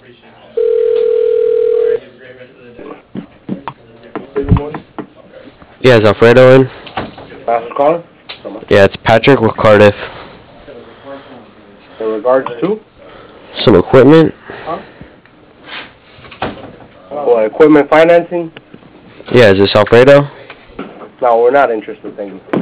Good morning. Yeah, is Alfredo in? Master's calling. Yeah, it's Patrick with Cardiff. In regards to Some equipment? equipment financing. Yeah, is this Alfredo? No, we're not interested. Thank you.